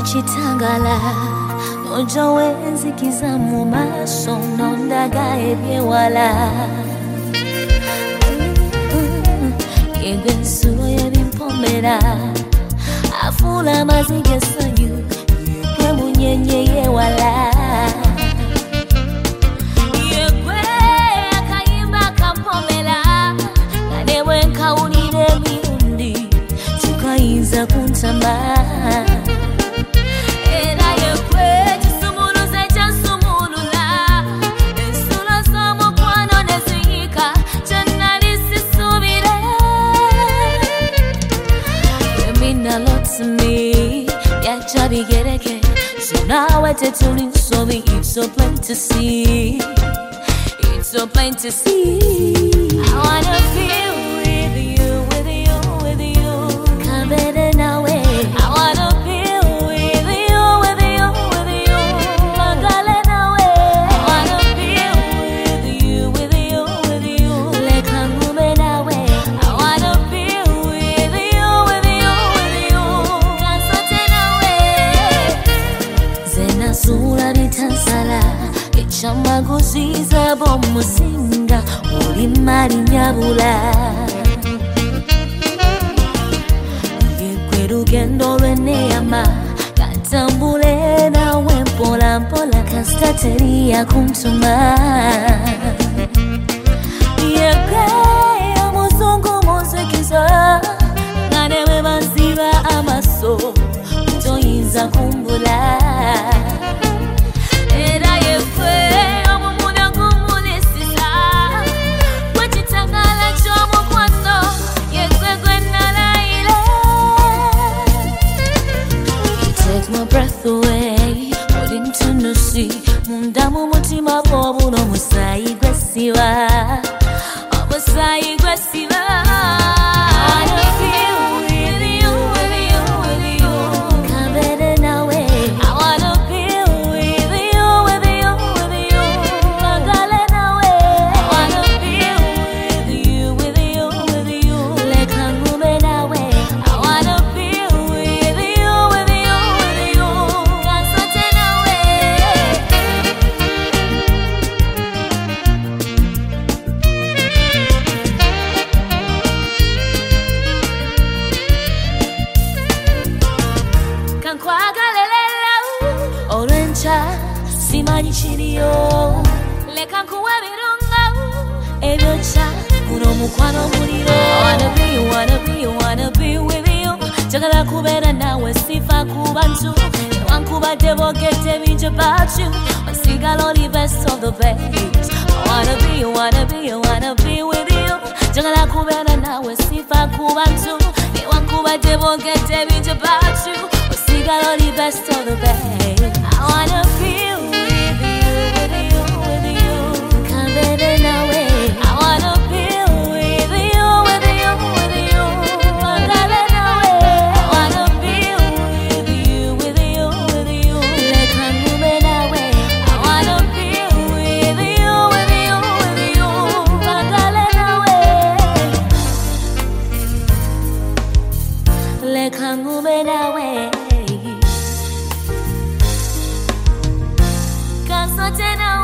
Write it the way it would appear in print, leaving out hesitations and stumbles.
chitangala Nojo wenzi kizamu maso Nondaga ebyewala Yegwe nsuro yebimpomera Afula mazige sanyu Yegwe munyenye yewala Yegwe akayimba kampomera Nanewe nkawulire mirundi Tukayinza kuntama So now I tell you so it's so plain to see. It's so plain to see. I wanna feel with you, with you, with you. Come better now, I wanna feel with you, with you, with you. I wanna feel with you, with you, with you. Like I'm moving away. I wanna feel with you, with you, with you. Zena sura bitansala Echama guziza bomu singa Uli mari nyabula Yekwe rugendo lweneyama Katambule na wempola mpola Kastateri ya kumtuma Yekwe ya muzungu muzikiza Nganewe manziba amaso Toyinza kumbula Era yefwe omumuna kumunisiza Wachitangala chomukwano Yekwe gwenalayile You take my breath away Holding to no see Mundamu mutima bobu no musayi gwesiwa Omusayi gwesiwa I wanna feel with you, with you, with you. Come better now, I wanna feel with you, with you, with you. I wanna feel with you, with you, with you. Like I'm moving away. I wanna feel with you, with you, with you. Can't certain Simanyi chiriyo Leka nkuwe birunga Ebyocha Kuno mukwano muliro Wanna be with you Jagala kubera nawe sifa kubantu Wankubadde bogedde bingi about you Osigala oli best of the best Wanna be with you Jagala kubera nawe sifa kubantu Wankubadde bogedde bingi about you Osigala oli best of the best I wanna feel with you, with you. Come better now, I wanna feel with you, with you, with you. I wanna feel with you, with you, with you. Like I'm moving away. I wanna feel with you, with you, with you. Like I'm moving away. Can't stop